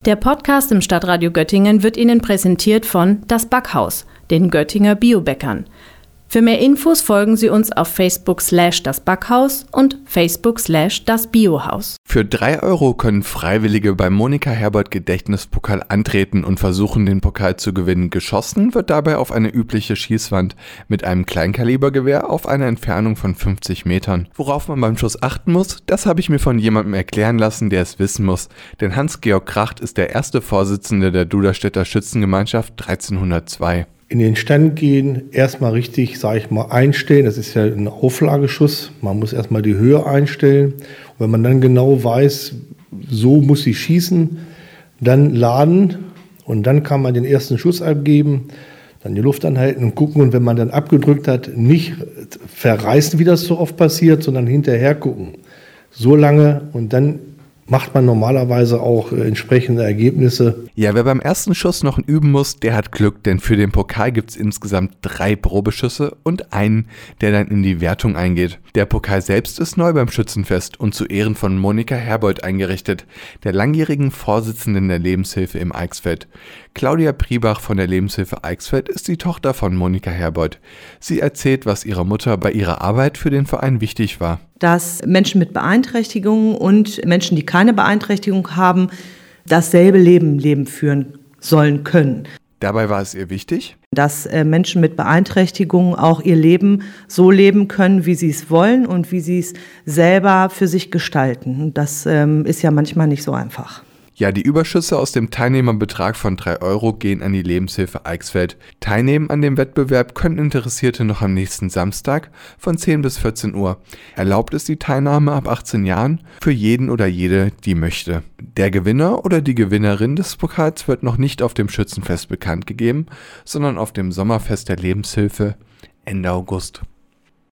Der Podcast im Stadtradio Göttingen wird Ihnen präsentiert von Das Backhaus, den Göttinger Biobäckern. Für mehr Infos folgen Sie uns auf Facebook/Das Backhaus und Facebook/Das Biohaus. Für 3 € können Freiwillige beim Monika Herbert Gedächtnispokal antreten und versuchen, den Pokal zu gewinnen. Geschossen wird dabei auf eine übliche Schießwand mit einem Kleinkalibergewehr auf einer Entfernung von 50 Metern. Worauf man beim Schuss achten muss, das habe ich mir von jemandem erklären lassen, der es wissen muss. Denn Hans-Georg Kracht ist der erste Vorsitzende der Duderstädter Schützengemeinschaft 1302. In den Stand gehen, erstmal richtig, einstellen. Das ist ja ein Auflageschuss. Man muss erstmal die Höhe einstellen. Und wenn man dann genau weiß, so muss sie schießen, dann laden und dann kann man den ersten Schuss abgeben, dann die Luft anhalten und gucken. Und wenn man dann abgedrückt hat, nicht verreißen, wie das so oft passiert, sondern hinterher gucken. So lange und dann macht man normalerweise auch entsprechende Ergebnisse. Ja, wer beim ersten Schuss noch üben muss, der hat Glück, denn für den Pokal gibt es insgesamt 3 Probeschüsse und einen, der dann in die Wertung eingeht. Der Pokal selbst ist neu beim Schützenfest und zu Ehren von Monika Herbert eingerichtet, der langjährigen Vorsitzenden der Lebenshilfe im Eichsfeld. Claudia Priebach von der Lebenshilfe Eichsfeld ist die Tochter von Monika Herbert. Sie erzählt, was ihrer Mutter bei ihrer Arbeit für den Verein wichtig war. Dass Menschen mit Beeinträchtigungen und Menschen, die keine Beeinträchtigung haben, dasselbe Leben führen sollen können. Dabei war es ihr wichtig, dass Menschen mit Beeinträchtigungen auch ihr Leben so leben können, wie sie es wollen und wie sie es selber für sich gestalten. Das ist ja manchmal nicht so einfach. Ja, die Überschüsse aus dem Teilnehmerbetrag von 3 € gehen an die Lebenshilfe Eichsfeld. Teilnehmen an dem Wettbewerb können Interessierte noch am nächsten Samstag von 10 bis 14 Uhr. Erlaubt ist die Teilnahme ab 18 Jahren für jeden oder jede, die möchte. Der Gewinner oder die Gewinnerin des Pokals wird noch nicht auf dem Schützenfest bekannt gegeben, sondern auf dem Sommerfest der Lebenshilfe Ende August.